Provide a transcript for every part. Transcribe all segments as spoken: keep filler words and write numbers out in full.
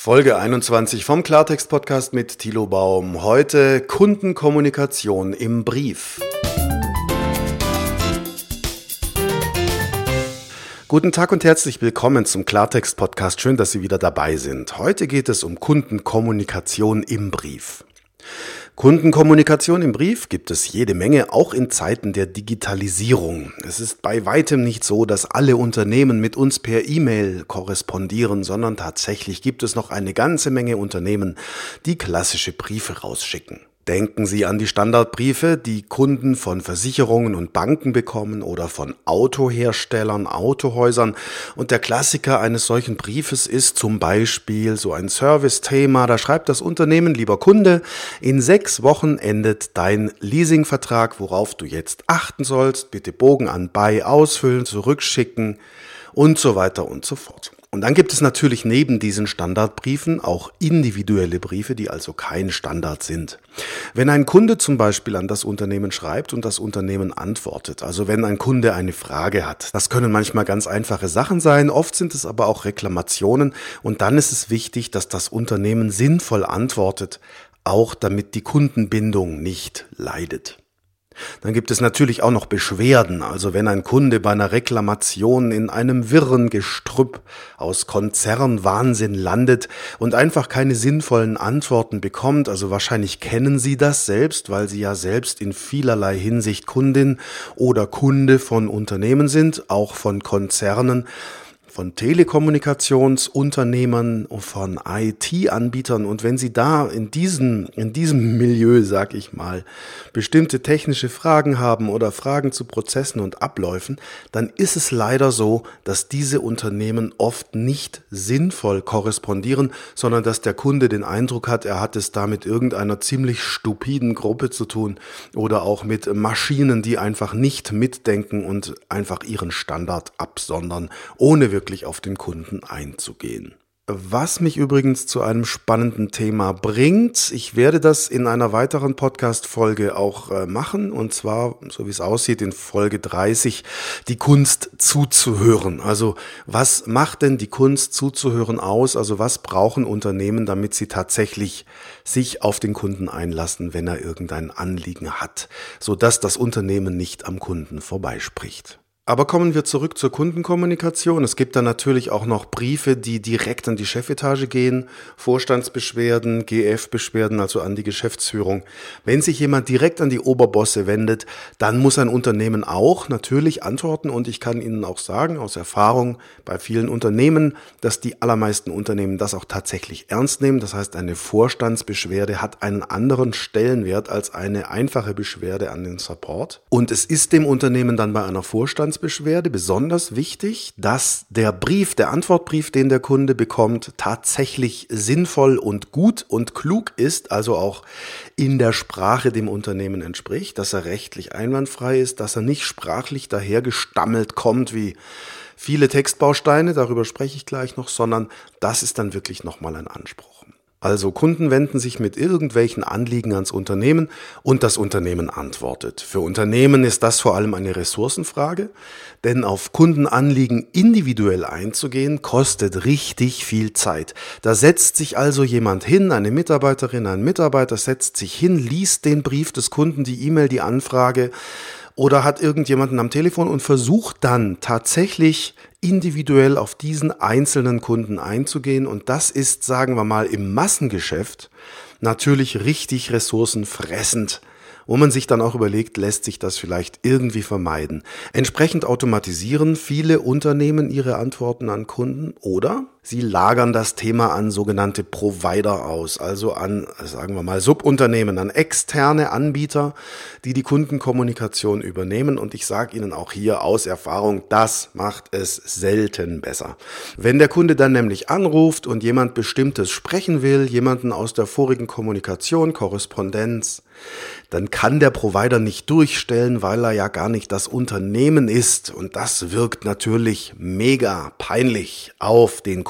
Folge einundzwanzig vom Klartext-Podcast mit Thilo Baum. Heute Kundenkommunikation im Brief. Guten Tag und herzlich willkommen zum Klartext-Podcast. Schön, dass Sie wieder dabei sind. Heute geht es um Kundenkommunikation im Brief. Kundenkommunikation im Brief gibt es jede Menge, auch in Zeiten der Digitalisierung. Es ist bei weitem nicht so, dass alle Unternehmen mit uns per E-Mail korrespondieren, sondern tatsächlich gibt es noch eine ganze Menge Unternehmen, die klassische Briefe rausschicken. Denken Sie an die Standardbriefe, die Kunden von Versicherungen und Banken bekommen oder von Autoherstellern, Autohäusern. Und der Klassiker eines solchen Briefes ist zum Beispiel so ein Service-Thema. Da schreibt das Unternehmen: Lieber Kunde, in sechs Wochen endet dein Leasingvertrag, worauf du jetzt achten sollst. Bitte Bogen anbei ausfüllen, zurückschicken und so weiter und so fort. Und dann gibt es natürlich neben diesen Standardbriefen auch individuelle Briefe, die also kein Standard sind. Wenn ein Kunde zum Beispiel an das Unternehmen schreibt und das Unternehmen antwortet, also wenn ein Kunde eine Frage hat, das können manchmal ganz einfache Sachen sein, oft sind es aber auch Reklamationen und dann ist es wichtig, dass das Unternehmen sinnvoll antwortet, auch damit die Kundenbindung nicht leidet. Dann gibt es natürlich auch noch Beschwerden, also wenn ein Kunde bei einer Reklamation in einem wirren Gestrüpp aus Konzernwahnsinn landet und einfach keine sinnvollen Antworten bekommt, also wahrscheinlich kennen Sie das selbst, weil Sie ja selbst in vielerlei Hinsicht Kundin oder Kunde von Unternehmen sind, auch von Konzernen, von Telekommunikationsunternehmern, von I T-Anbietern. Und wenn Sie da in diesem, in diesem Milieu, sag ich mal, bestimmte technische Fragen haben oder Fragen zu Prozessen und Abläufen, dann ist es leider so, dass diese Unternehmen oft nicht sinnvoll korrespondieren, sondern dass der Kunde den Eindruck hat, er hat es da mit irgendeiner ziemlich stupiden Gruppe zu tun oder auch mit Maschinen, die einfach nicht mitdenken und einfach ihren Standard absondern, ohne wirklich wirklich auf den Kunden einzugehen. Was mich übrigens zu einem spannenden Thema bringt, ich werde das in einer weiteren Podcast-Folge auch äh, machen, und zwar, so wie es aussieht, in Folge dreißig, die Kunst zuzuhören. Also was macht denn die Kunst zuzuhören aus? Also was brauchen Unternehmen, damit sie tatsächlich sich auf den Kunden einlassen, wenn er irgendein Anliegen hat, sodass das Unternehmen nicht am Kunden vorbeispricht. Aber kommen wir zurück zur Kundenkommunikation. Es gibt dann natürlich auch noch Briefe, die direkt an die Chefetage gehen, Vorstandsbeschwerden, G F-Beschwerden, also an die Geschäftsführung. Wenn sich jemand direkt an die Oberbosse wendet, dann muss ein Unternehmen auch natürlich antworten. Und ich kann Ihnen auch sagen, aus Erfahrung bei vielen Unternehmen, dass die allermeisten Unternehmen das auch tatsächlich ernst nehmen. Das heißt, eine Vorstandsbeschwerde hat einen anderen Stellenwert als eine einfache Beschwerde an den Support. Und es ist dem Unternehmen dann bei einer Vorstandsbeschwerde Beschwerde besonders wichtig, dass der Brief, der Antwortbrief, den der Kunde bekommt, tatsächlich sinnvoll und gut und klug ist, also auch in der Sprache dem Unternehmen entspricht, dass er rechtlich einwandfrei ist, dass er nicht sprachlich dahergestammelt kommt wie viele Textbausteine, darüber spreche ich gleich noch, sondern das ist dann wirklich nochmal ein Anspruch. Also Kunden wenden sich mit irgendwelchen Anliegen ans Unternehmen und das Unternehmen antwortet. Für Unternehmen ist das vor allem eine Ressourcenfrage, denn auf Kundenanliegen individuell einzugehen, kostet richtig viel Zeit. Da setzt sich also jemand hin, eine Mitarbeiterin, ein Mitarbeiter setzt sich hin, liest den Brief des Kunden, die E-Mail, die Anfrage oder hat irgendjemanden am Telefon und versucht dann tatsächlich individuell auf diesen einzelnen Kunden einzugehen. Und das ist, sagen wir mal, im Massengeschäft natürlich richtig ressourcenfressend, wo man sich dann auch überlegt, lässt sich das vielleicht irgendwie vermeiden. Entsprechend automatisieren viele Unternehmen ihre Antworten an Kunden oder sie lagern das Thema an sogenannte Provider aus, also an, sagen wir mal, Subunternehmen, an externe Anbieter, die die Kundenkommunikation übernehmen. Und ich sage Ihnen auch hier aus Erfahrung, das macht es selten besser. Wenn der Kunde dann nämlich anruft und jemand Bestimmtes sprechen will, jemanden aus der vorigen Kommunikation, Korrespondenz, dann kann der Provider nicht durchstellen, weil er ja gar nicht das Unternehmen ist. Und das wirkt natürlich mega peinlich auf den Kunden.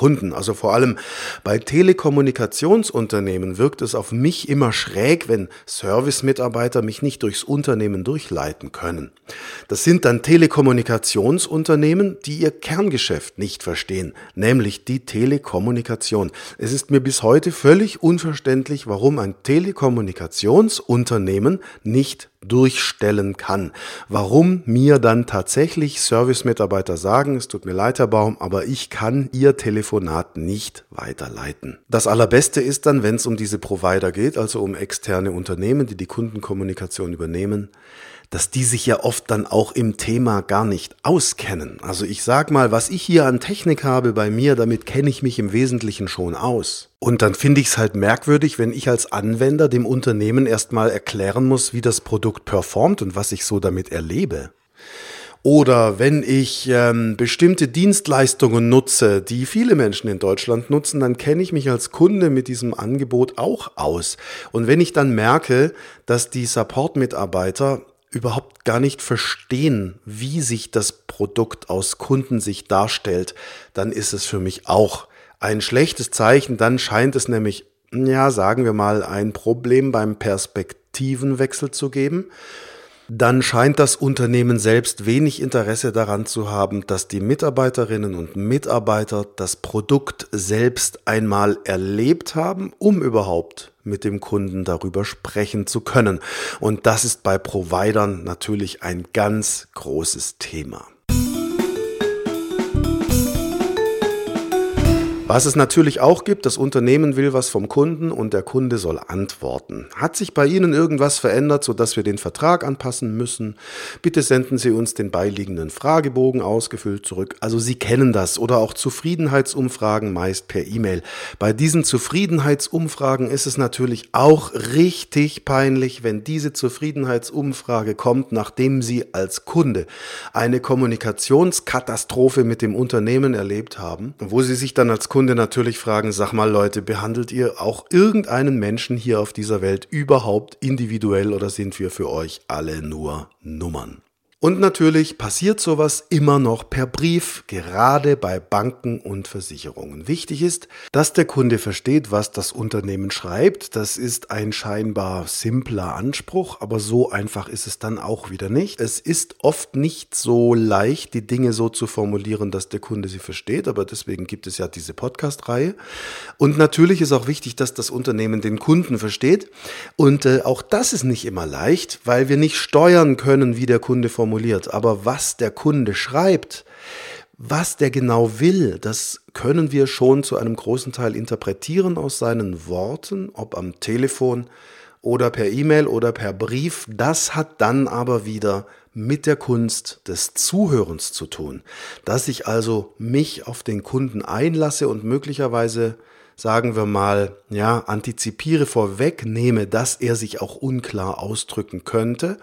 Kunden. Also vor allem bei Telekommunikationsunternehmen wirkt es auf mich immer schräg, wenn Service-Mitarbeiter mich nicht durchs Unternehmen durchleiten können. Das sind dann Telekommunikationsunternehmen, die ihr Kerngeschäft nicht verstehen, nämlich die Telekommunikation. Es ist mir bis heute völlig unverständlich, warum ein Telekommunikationsunternehmen nicht durchstellen kann. Warum mir dann tatsächlich Service-Mitarbeiter sagen, es tut mir leid, Herr Baum, aber ich kann Ihr Telefonat nicht weiterleiten. Das Allerbeste ist dann, wenn es um diese Provider geht, also um externe Unternehmen, die die Kundenkommunikation übernehmen, dass die sich ja oft dann auch im Thema gar nicht auskennen. Also ich sag mal, was ich hier an Technik habe bei mir, damit kenne ich mich im Wesentlichen schon aus. Und dann finde ich es halt merkwürdig, wenn ich als Anwender dem Unternehmen erstmal erklären muss, wie das Produkt performt und was ich so damit erlebe. Oder wenn ich ähm, bestimmte Dienstleistungen nutze, die viele Menschen in Deutschland nutzen, dann kenne ich mich als Kunde mit diesem Angebot auch aus. Und wenn ich dann merke, dass die Support-Mitarbeiter überhaupt gar nicht verstehen, wie sich das Produkt aus Kundensicht darstellt, dann ist es für mich auch ein schlechtes Zeichen. Dann scheint es nämlich, ja, sagen wir mal, ein Problem beim Perspektivenwechsel zu geben. Dann scheint das Unternehmen selbst wenig Interesse daran zu haben, dass die Mitarbeiterinnen und Mitarbeiter das Produkt selbst einmal erlebt haben, um überhaupt mit dem Kunden darüber sprechen zu können. Und das ist bei Providern natürlich ein ganz großes Thema. Was es natürlich auch gibt, das Unternehmen will was vom Kunden und der Kunde soll antworten. Hat sich bei Ihnen irgendwas verändert, sodass wir den Vertrag anpassen müssen? Bitte senden Sie uns den beiliegenden Fragebogen ausgefüllt zurück. Also Sie kennen das. Oder auch Zufriedenheitsumfragen, meist per E-Mail. Bei diesen Zufriedenheitsumfragen ist es natürlich auch richtig peinlich, wenn diese Zufriedenheitsumfrage kommt, nachdem Sie als Kunde eine Kommunikationskatastrophe mit dem Unternehmen erlebt haben, wo Sie sich dann als Kunde natürlich fragen, sag mal Leute, behandelt ihr auch irgendeinen Menschen hier auf dieser Welt überhaupt individuell oder sind wir für euch alle nur Nummern? Und natürlich passiert sowas immer noch per Brief, gerade bei Banken und Versicherungen. Wichtig ist, dass der Kunde versteht, was das Unternehmen schreibt. Das ist ein scheinbar simpler Anspruch, aber so einfach ist es dann auch wieder nicht. Es ist oft nicht so leicht, die Dinge so zu formulieren, dass der Kunde sie versteht, aber deswegen gibt es ja diese Podcast-Reihe. Und natürlich ist auch wichtig, dass das Unternehmen den Kunden versteht. Und äh, auch das ist nicht immer leicht, weil wir nicht steuern können, wie der Kunde formuliert. Aber was der Kunde schreibt, was der genau will, das können wir schon zu einem großen Teil interpretieren aus seinen Worten, ob am Telefon oder per E-Mail oder per Brief. Das hat dann aber wieder mit der Kunst des Zuhörens zu tun, dass ich also mich auf den Kunden einlasse und möglicherweise, sagen wir mal, ja, antizipiere, vorwegnehme, dass er sich auch unklar ausdrücken könnte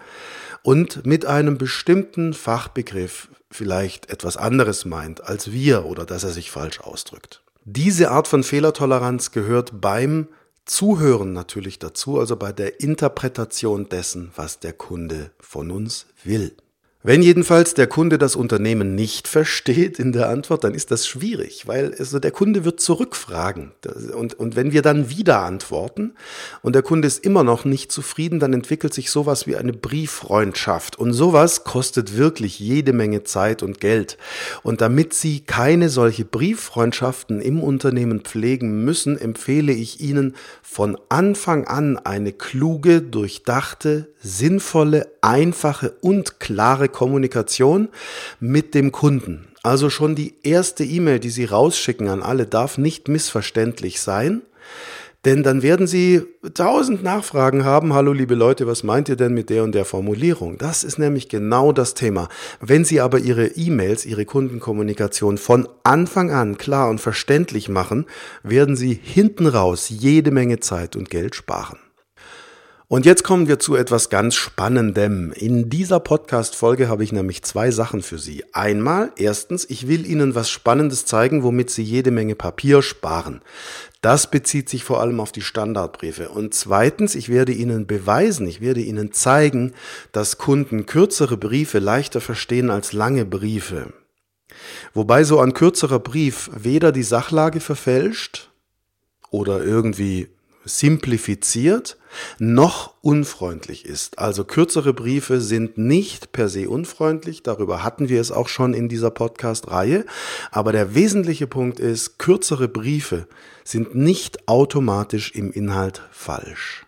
und mit einem bestimmten Fachbegriff vielleicht etwas anderes meint als wir oder dass er sich falsch ausdrückt. Diese Art von Fehlertoleranz gehört beim Zuhören natürlich dazu, also bei der Interpretation dessen, was der Kunde von uns will. Wenn jedenfalls der Kunde das Unternehmen nicht versteht in der Antwort, dann ist das schwierig, weil also der Kunde wird zurückfragen. Und, und wenn wir dann wieder antworten und der Kunde ist immer noch nicht zufrieden, dann entwickelt sich sowas wie eine Brieffreundschaft. Und sowas kostet wirklich jede Menge Zeit und Geld. Und damit Sie keine solche Brieffreundschaften im Unternehmen pflegen müssen, empfehle ich Ihnen von Anfang an eine kluge, durchdachte, sinnvolle, einfache und klare Kommunikation mit dem Kunden. Also schon die erste E-Mail, die Sie rausschicken an alle, darf nicht missverständlich sein, denn dann werden Sie tausend Nachfragen haben. Hallo liebe Leute, was meint ihr denn mit der und der Formulierung? Das ist nämlich genau das Thema. Wenn Sie aber Ihre E-Mails, Ihre Kundenkommunikation von Anfang an klar und verständlich machen, werden Sie hinten raus jede Menge Zeit und Geld sparen. Und jetzt kommen wir zu etwas ganz Spannendem. In dieser Podcast-Folge habe ich nämlich zwei Sachen für Sie. Einmal, erstens, ich will Ihnen was Spannendes zeigen, womit Sie jede Menge Papier sparen. Das bezieht sich vor allem auf die Standardbriefe. Und zweitens, ich werde Ihnen beweisen, ich werde Ihnen zeigen, dass Kunden kürzere Briefe leichter verstehen als lange Briefe. Wobei so ein kürzerer Brief weder die Sachlage verfälscht oder irgendwie simplifiziert, noch unfreundlich ist. Also kürzere Briefe sind nicht per se unfreundlich, darüber hatten wir es auch schon in dieser Podcast-Reihe, aber der wesentliche Punkt ist, kürzere Briefe sind nicht automatisch im Inhalt falsch.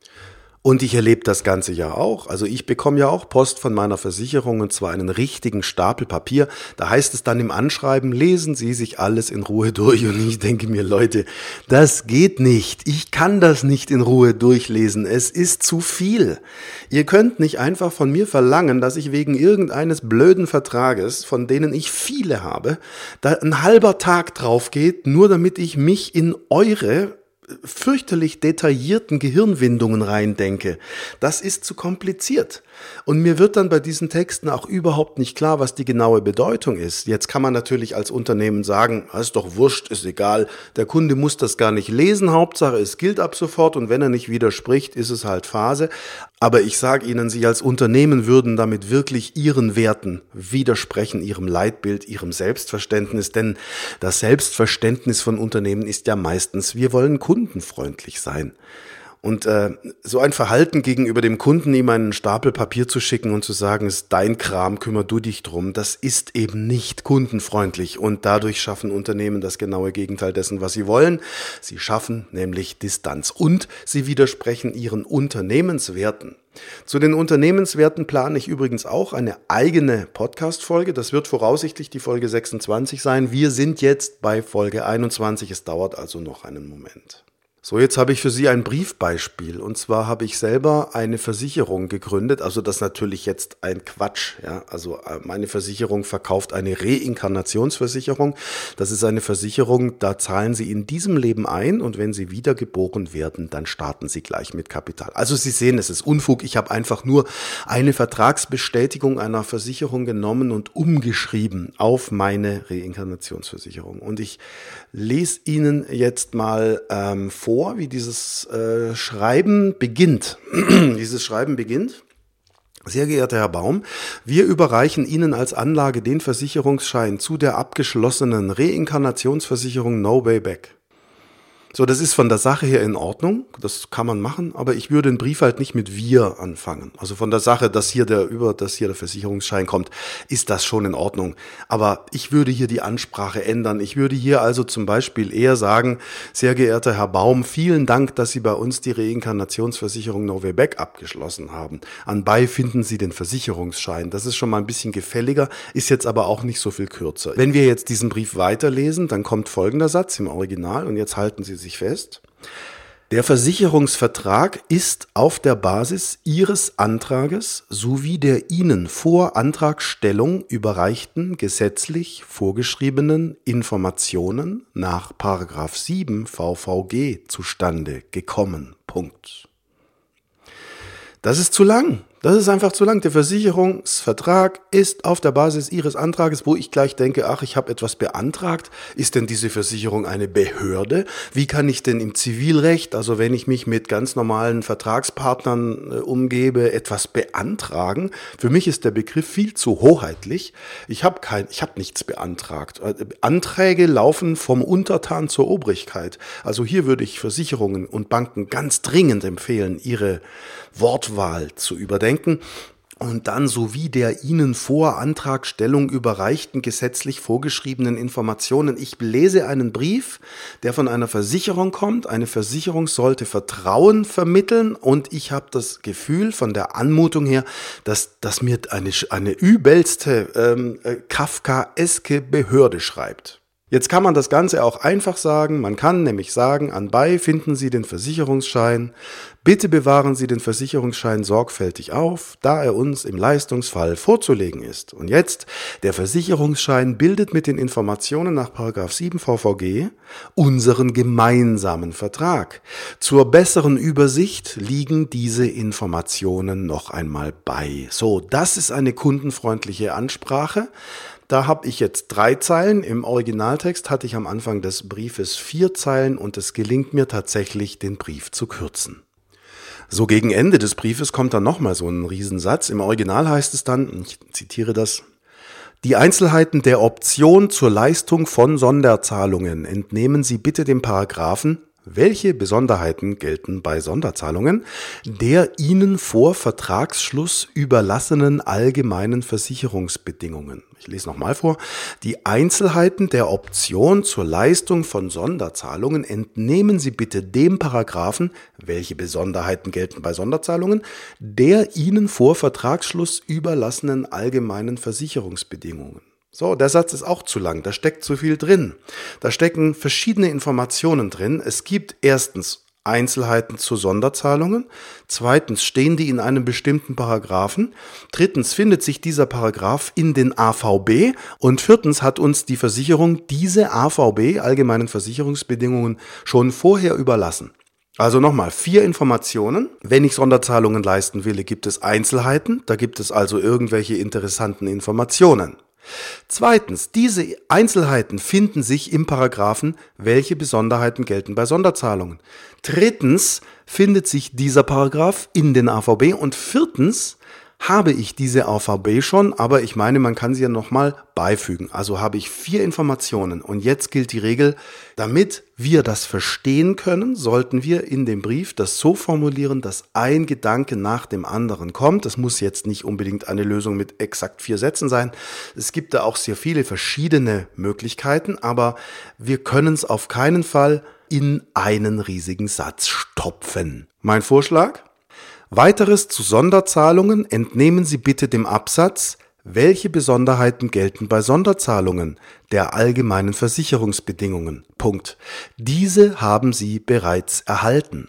Und ich erlebe das Ganze ja auch. Also ich bekomme ja auch Post von meiner Versicherung und zwar einen richtigen Stapel Papier. Da heißt es dann im Anschreiben, lesen Sie sich alles in Ruhe durch. Und ich denke mir, Leute, das geht nicht. Ich kann das nicht in Ruhe durchlesen. Es ist zu viel. Ihr könnt nicht einfach von mir verlangen, dass ich wegen irgendeines blöden Vertrages, von denen ich viele habe, da ein halber Tag drauf geht, nur damit ich mich in eure fürchterlich detaillierten Gehirnwindungen reindenke. Das ist zu kompliziert. Und mir wird dann bei diesen Texten auch überhaupt nicht klar, was die genaue Bedeutung ist. Jetzt kann man natürlich als Unternehmen sagen, ist doch wurscht, ist egal, der Kunde muss das gar nicht lesen, Hauptsache es gilt ab sofort und wenn er nicht widerspricht, ist es halt Phase. Aber ich sage Ihnen, Sie als Unternehmen würden damit wirklich Ihren Werten widersprechen, Ihrem Leitbild, Ihrem Selbstverständnis, denn das Selbstverständnis von Unternehmen ist ja meistens, wir wollen kundenfreundlich sein. Und äh, so ein Verhalten gegenüber dem Kunden, ihm einen Stapel Papier zu schicken und zu sagen, es ist dein Kram, kümmer du dich drum, das ist eben nicht kundenfreundlich. Und dadurch schaffen Unternehmen das genaue Gegenteil dessen, was sie wollen. Sie schaffen nämlich Distanz und sie widersprechen ihren Unternehmenswerten. Zu den Unternehmenswerten plane ich übrigens auch eine eigene Podcast-Folge. Das wird voraussichtlich die Folge sechsundzwanzig sein. Wir sind jetzt bei Folge einundzwanzig. Es dauert also noch einen Moment. So, jetzt habe ich für Sie ein Briefbeispiel. Und zwar habe ich selber eine Versicherung gegründet. Also das ist natürlich jetzt ein Quatsch. Ja, also meine Versicherung verkauft eine Reinkarnationsversicherung. Das ist eine Versicherung, da zahlen Sie in diesem Leben ein und wenn Sie wiedergeboren werden, dann starten Sie gleich mit Kapital. Also Sie sehen, es ist Unfug. Ich habe einfach nur eine Vertragsbestätigung einer Versicherung genommen und umgeschrieben auf meine Reinkarnationsversicherung. Und ich lese Ihnen jetzt mal ähm, vor, wie dieses äh, Schreiben beginnt. Dieses Schreiben beginnt. Sehr geehrter Herr Baum, wir überreichen Ihnen als Anlage den Versicherungsschein zu der abgeschlossenen Reinkarnationsversicherung No Way Back. So, das ist von der Sache her in Ordnung, das kann man machen, aber ich würde den Brief halt nicht mit wir anfangen. Also von der Sache, dass hier der über, dass hier der Versicherungsschein kommt, ist das schon in Ordnung. Aber ich würde hier die Ansprache ändern. Ich würde hier also zum Beispiel eher sagen, sehr geehrter Herr Baum, vielen Dank, dass Sie bei uns die Reinkarnationsversicherung No Way Back abgeschlossen haben. Anbei finden Sie den Versicherungsschein. Das ist schon mal ein bisschen gefälliger, ist jetzt aber auch nicht so viel kürzer. Wenn wir jetzt diesen Brief weiterlesen, dann kommt folgender Satz im Original und jetzt halten Sie sich fest. Der Versicherungsvertrag ist auf der Basis Ihres Antrages sowie der Ihnen vor Antragstellung überreichten gesetzlich vorgeschriebenen Informationen nach Paragraph sieben V V G zustande gekommen. Punkt. Das ist zu lang. Das ist einfach zu lang. Der Versicherungsvertrag ist auf der Basis Ihres Antrages, wo ich gleich denke, ach, ich habe etwas beantragt. Ist denn diese Versicherung eine Behörde? Wie kann ich denn im Zivilrecht, also wenn ich mich mit ganz normalen Vertragspartnern äh, umgebe, etwas beantragen? Für mich ist der Begriff viel zu hoheitlich. Ich habe kein, ich habe nichts beantragt. Anträge laufen vom Untertan zur Obrigkeit. Also hier würde ich Versicherungen und Banken ganz dringend empfehlen, ihre Wortwahl zu überdenken und dann sowie der Ihnen vor Antragstellung überreichten gesetzlich vorgeschriebenen Informationen. Ich lese einen Brief, der von einer Versicherung kommt. Eine Versicherung sollte Vertrauen vermitteln und ich habe das Gefühl von der Anmutung her, dass, dass mir eine, eine übelste ähm, kafkaeske Behörde schreibt. Jetzt kann man das Ganze auch einfach sagen. Man kann nämlich sagen, anbei finden Sie den Versicherungsschein. Bitte bewahren Sie den Versicherungsschein sorgfältig auf, da er uns im Leistungsfall vorzulegen ist. Und jetzt, der Versicherungsschein bildet mit den Informationen nach Paragraph sieben V V G unseren gemeinsamen Vertrag. Zur besseren Übersicht liegen diese Informationen noch einmal bei. So, das ist eine kundenfreundliche Ansprache. Da habe ich jetzt drei Zeilen. Im Originaltext hatte ich am Anfang des Briefes vier Zeilen und es gelingt mir tatsächlich, den Brief zu kürzen. So gegen Ende des Briefes kommt dann nochmal so ein Riesensatz. Im Original heißt es dann, ich zitiere das, Die Einzelheiten der Option zur Leistung von Sonderzahlungen entnehmen Sie bitte dem Paragraphen, welche Besonderheiten gelten bei Sonderzahlungen, der Ihnen vor Vertragsschluss überlassenen allgemeinen Versicherungsbedingungen. Ich lese nochmal vor. Die Einzelheiten der Option zur Leistung von Sonderzahlungen entnehmen Sie bitte dem Paragraphen, welche Besonderheiten gelten bei Sonderzahlungen, der Ihnen vor Vertragsschluss überlassenen allgemeinen Versicherungsbedingungen. So, der Satz ist auch zu lang, da steckt zu viel drin. Da stecken verschiedene Informationen drin. Es gibt erstens Einzelheiten zu Sonderzahlungen, zweitens stehen die in einem bestimmten Paragraphen, drittens findet sich dieser Paragraph in den A V B und viertens hat uns die Versicherung diese A V B, allgemeinen Versicherungsbedingungen, schon vorher überlassen. Also nochmal, vier Informationen. Wenn ich Sonderzahlungen leisten will, gibt es Einzelheiten, da gibt es also irgendwelche interessanten Informationen. Zweitens, diese Einzelheiten finden sich im Paragraphen, welche Besonderheiten gelten bei Sonderzahlungen. Drittens findet sich dieser Paragraph in den A V B und viertens habe ich diese A V B schon, aber ich meine, man kann sie ja nochmal beifügen. Also habe ich vier Informationen und jetzt gilt die Regel, damit wir das verstehen können, sollten wir in dem Brief das so formulieren, dass ein Gedanke nach dem anderen kommt. Das muss jetzt nicht unbedingt eine Lösung mit exakt vier Sätzen sein. Es gibt da auch sehr viele verschiedene Möglichkeiten, aber wir können es auf keinen Fall in einen riesigen Satz stopfen. Mein Vorschlag? Weiteres zu Sonderzahlungen entnehmen Sie bitte dem Absatz, welche Besonderheiten gelten bei Sonderzahlungen der allgemeinen Versicherungsbedingungen. Punkt. Diese haben Sie bereits erhalten.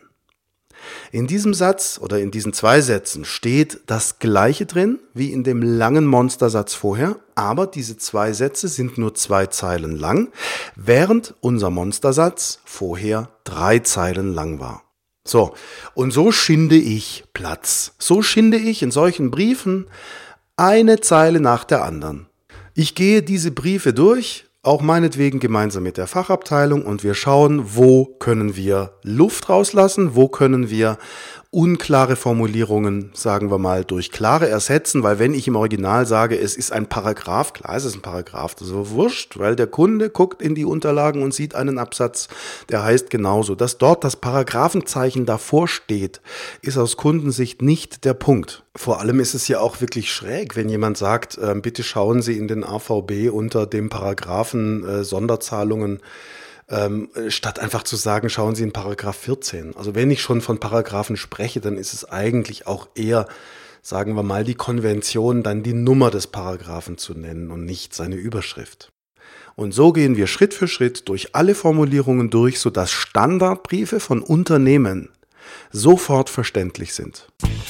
In diesem Satz oder in diesen zwei Sätzen steht das Gleiche drin wie in dem langen Monstersatz vorher, aber diese zwei Sätze sind nur zwei Zeilen lang, während unser Monstersatz vorher drei Zeilen lang war. So, und so schinde ich Platz. So schinde ich in solchen Briefen eine Zeile nach der anderen. Ich gehe diese Briefe durch, auch meinetwegen gemeinsam mit der Fachabteilung, und wir schauen, wo können wir Luft rauslassen, wo können wir unklare Formulierungen, sagen wir mal, durch klare ersetzen, weil wenn ich im Original sage, es ist ein Paragraph, klar, es ist ein Paragraph, das ist so wurscht, weil der Kunde guckt in die Unterlagen und sieht einen Absatz, der heißt genauso. Dass dort das Paragraphenzeichen davor steht, ist aus Kundensicht nicht der Punkt. Vor allem ist es ja auch wirklich schräg, wenn jemand sagt, äh, bitte schauen Sie in den A V B unter dem Paragraphen äh, Sonderzahlungen, Ähm, statt einfach zu sagen, schauen Sie in Paragraph vierzehn. Also wenn ich schon von Paragraphen spreche, dann ist es eigentlich auch eher, sagen wir mal, die Konvention, dann die Nummer des Paragraphen zu nennen und nicht seine Überschrift. Und so gehen wir Schritt für Schritt durch alle Formulierungen durch, sodass Standardbriefe von Unternehmen sofort verständlich sind.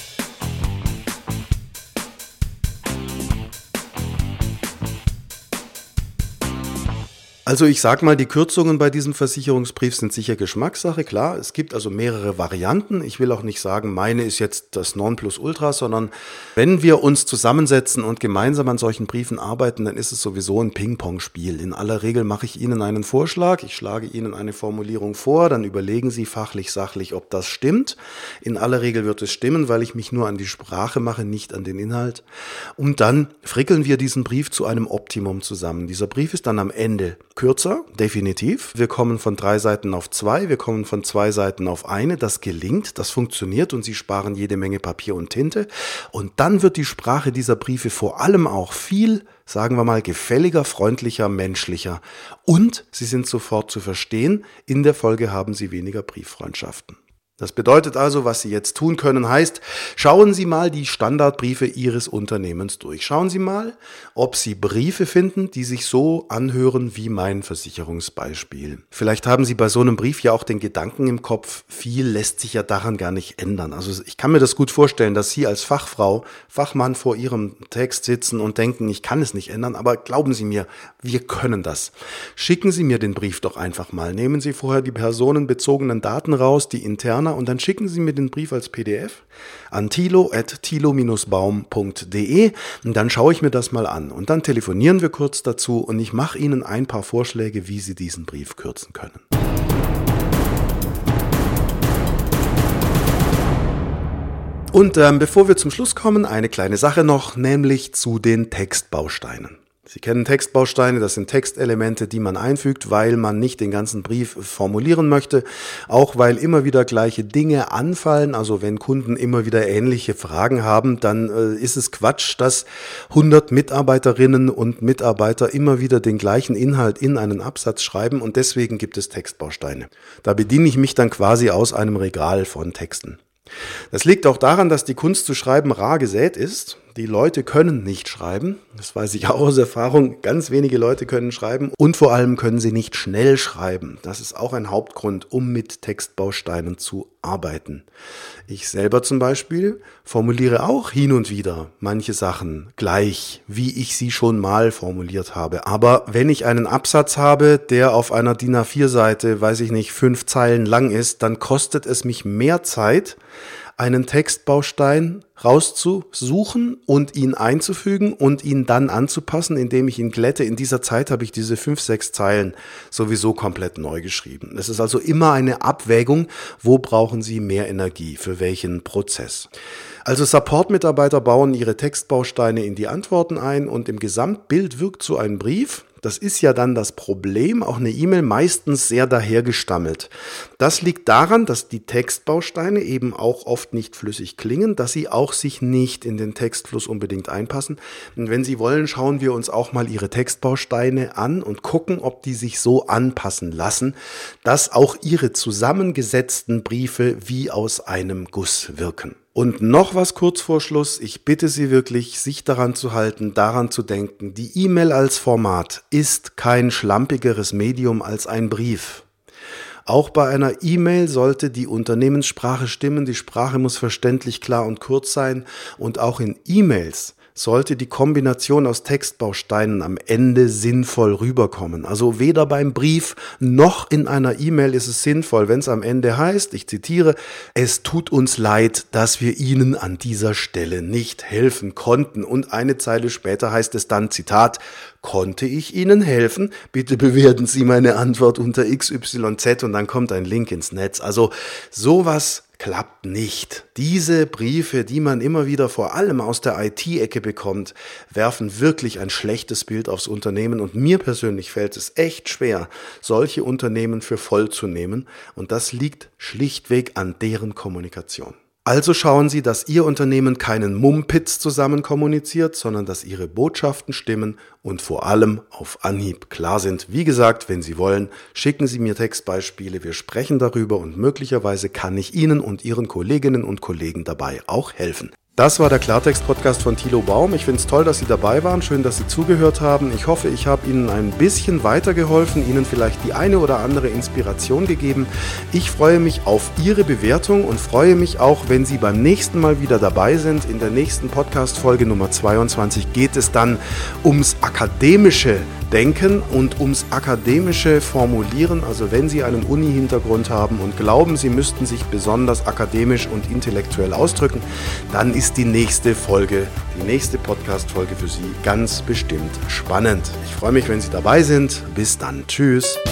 Also ich sag mal, die Kürzungen bei diesem Versicherungsbrief sind sicher Geschmackssache, klar. Es gibt also mehrere Varianten. Ich will auch nicht sagen, meine ist jetzt das Nonplusultra, sondern wenn wir uns zusammensetzen und gemeinsam an solchen Briefen arbeiten, dann ist es sowieso ein Ping-Pong-Spiel. In aller Regel mache ich Ihnen einen Vorschlag, ich schlage Ihnen eine Formulierung vor, dann überlegen Sie fachlich, sachlich, ob das stimmt. In aller Regel wird es stimmen, weil ich mich nur an die Sprache mache, nicht an den Inhalt. Und dann frickeln wir diesen Brief zu einem Optimum zusammen. Dieser Brief ist dann am Ende kürzer, definitiv. Wir kommen von drei Seiten auf zwei, wir kommen von zwei Seiten auf eine. Das gelingt, das funktioniert und Sie sparen jede Menge Papier und Tinte. Und dann wird die Sprache dieser Briefe vor allem auch viel, sagen wir mal, gefälliger, freundlicher, menschlicher. Und sie sind sofort zu verstehen. In der Folge haben Sie weniger Brieffreundschaften. Das bedeutet also, was Sie jetzt tun können, heißt, schauen Sie mal die Standardbriefe Ihres Unternehmens durch. Schauen Sie mal, ob Sie Briefe finden, die sich so anhören wie mein Versicherungsbeispiel. Vielleicht haben Sie bei so einem Brief ja auch den Gedanken im Kopf, viel lässt sich ja daran gar nicht ändern. Also ich kann mir das gut vorstellen, dass Sie als Fachfrau, Fachmann vor Ihrem Text sitzen und denken, ich kann es nicht ändern, aber glauben Sie mir, wir können das. Schicken Sie mir den Brief doch einfach mal. Nehmen Sie vorher die personenbezogenen Daten raus, die interner, und dann schicken Sie mir den Brief als P D F an thilo at thilo dash baum punkt de und dann schaue ich mir das mal an und dann telefonieren wir kurz dazu und ich mache Ihnen ein paar Vorschläge, wie Sie diesen Brief kürzen können. Und ähm, bevor wir zum Schluss kommen, eine kleine Sache noch, nämlich zu den Textbausteinen. Sie kennen Textbausteine, das sind Textelemente, die man einfügt, weil man nicht den ganzen Brief formulieren möchte, auch weil immer wieder gleiche Dinge anfallen. Also wenn Kunden immer wieder ähnliche Fragen haben, dann äh, ist es Quatsch, dass hundert Mitarbeiterinnen und Mitarbeiter immer wieder den gleichen Inhalt in einen Absatz schreiben und deswegen gibt es Textbausteine. Da bediene ich mich dann quasi aus einem Regal von Texten. Das liegt auch daran, dass die Kunst zu schreiben rar gesät ist. Die Leute können nicht schreiben, das weiß ich auch aus Erfahrung, ganz wenige Leute können schreiben und vor allem können sie nicht schnell schreiben. Das ist auch ein Hauptgrund, um mit Textbausteinen zu arbeiten. Ich selber zum Beispiel formuliere auch hin und wieder manche Sachen gleich, wie ich sie schon mal formuliert habe. Aber wenn ich einen Absatz habe, der auf einer D I N A vier Seite, weiß ich nicht, fünf Zeilen lang ist, dann kostet es mich mehr Zeit, einen Textbaustein rauszusuchen und ihn einzufügen und ihn dann anzupassen, indem ich ihn glätte. In dieser Zeit habe ich diese fünf, sechs Zeilen sowieso komplett neu geschrieben. Es ist also immer eine Abwägung, wo brauchen Sie mehr Energie, für welchen Prozess. Also Support-Mitarbeiter bauen ihre Textbausteine in die Antworten ein und im Gesamtbild wirkt so ein Brief. Das ist ja dann das Problem, auch eine E-Mail meistens sehr dahergestammelt. Das liegt daran, dass die Textbausteine eben auch oft nicht flüssig klingen, dass sie auch sich nicht in den Textfluss unbedingt einpassen. Und wenn Sie wollen, schauen wir uns auch mal Ihre Textbausteine an und gucken, ob die sich so anpassen lassen, dass auch Ihre zusammengesetzten Briefe wie aus einem Guss wirken. Und noch was kurz vor Schluss. Ich bitte Sie wirklich, sich daran zu halten, daran zu denken, die E-Mail als Format ist kein schlampigeres Medium als ein Brief. Auch bei einer E-Mail sollte die Unternehmenssprache stimmen, die Sprache muss verständlich, klar und kurz sein und auch in E-Mails sollte die Kombination aus Textbausteinen am Ende sinnvoll rüberkommen. Also weder beim Brief noch in einer E-Mail ist es sinnvoll, wenn es am Ende heißt, ich zitiere, es tut uns leid, dass wir Ihnen an dieser Stelle nicht helfen konnten. Und eine Zeile später heißt es dann, Zitat, konnte ich Ihnen helfen? Bitte bewerten Sie meine Antwort unter X Y Z und dann kommt ein Link ins Netz. Also sowas klappt nicht. Diese Briefe, die man immer wieder vor allem aus der I T-Ecke bekommt, werfen wirklich ein schlechtes Bild aufs Unternehmen und mir persönlich fällt es echt schwer, solche Unternehmen für voll zu nehmen und das liegt schlichtweg an deren Kommunikation. Also schauen Sie, dass Ihr Unternehmen keinen Mumpitz zusammen kommuniziert, sondern dass Ihre Botschaften stimmen und vor allem auf Anhieb klar sind. Wie gesagt, wenn Sie wollen, schicken Sie mir Textbeispiele, wir sprechen darüber und möglicherweise kann ich Ihnen und Ihren Kolleginnen und Kollegen dabei auch helfen. Das war der Klartext-Podcast von Thilo Baum. Ich finde es toll, dass Sie dabei waren. Schön, dass Sie zugehört haben. Ich hoffe, ich habe Ihnen ein bisschen weitergeholfen, Ihnen vielleicht die eine oder andere Inspiration gegeben. Ich freue mich auf Ihre Bewertung und freue mich auch, wenn Sie beim nächsten Mal wieder dabei sind. In der nächsten Podcast-Folge Nummer zweiundzwanzig geht es dann ums akademische Denken und ums akademische Formulieren. Also wenn Sie einen Uni-Hintergrund haben und glauben, Sie müssten sich besonders akademisch und intellektuell ausdrücken, dann ist die nächste Folge, die nächste Podcast-Folge für Sie ganz bestimmt spannend. Ich freue mich, wenn Sie dabei sind. Bis dann. Tschüss.